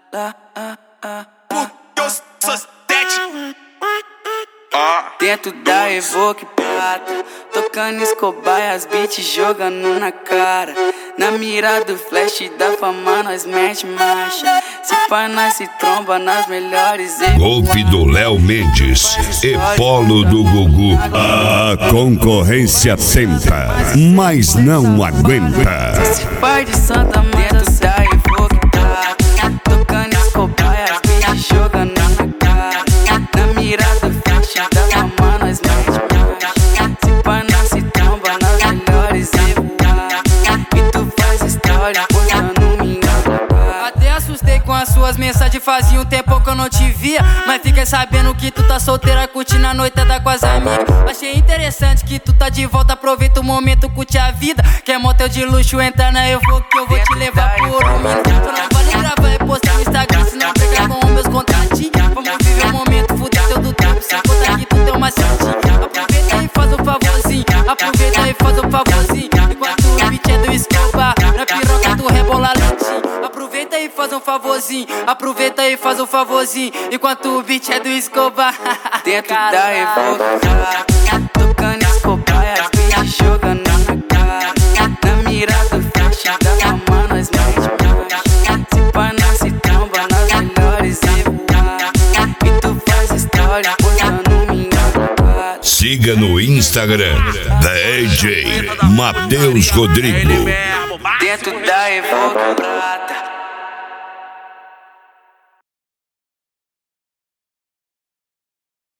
Dentro da Evoque Prata, tocando Escobar e as beats jogando na cara. Na mira do flash da fama nós mete marcha. Se pá nós se tromba nas melhores. Golpe do Léo Mendes e Polo do Gugu. A concorrência tenta, mas não aguenta. Se faz de Santa dentro da Evoque Prata, tocando Escobar e as beats jogando na cara. Na mira do flash da fama nós mete marcha. Se pá nós se tromba nas melhores. E tu faz história postando minha cara. Até assustei com as suas mensagens, fazia um tempo que eu não te via. Mas fiquei sabendo que tu tá solteira, curtindo a noitada com as amigas. Achei interessante que tu tá de volta, aproveita o momento, curte a vida. Quer motel de luxo, entra na Evoque que eu vou te levar por um minuto. Não vale gravar e postar no Instagram, se não brigar com os meus contatinhos. Vamos viver o momento, fuder teu do tempo, sem contar que tu tem uma certinha. Aproveita e faz um favorzinho, aproveita e faz um favorzinho. Enquanto o beat é do Escobar, na piroca tu rebola lentinho. Aproveita e faz um favorzinho, aproveita e faz um favorzinho. Enquanto o beat é do Escobar. Dentro da Evoque Prata, tocando Escobar e as beats jogando na cara. Na mira do flash da fama nós mete marcha. Se pá nós se tromba nas melhores. E tu faz história postando minha cara. Siga no Instagram DJ Matheus Rodrigo. Dentro da Evoque Prata.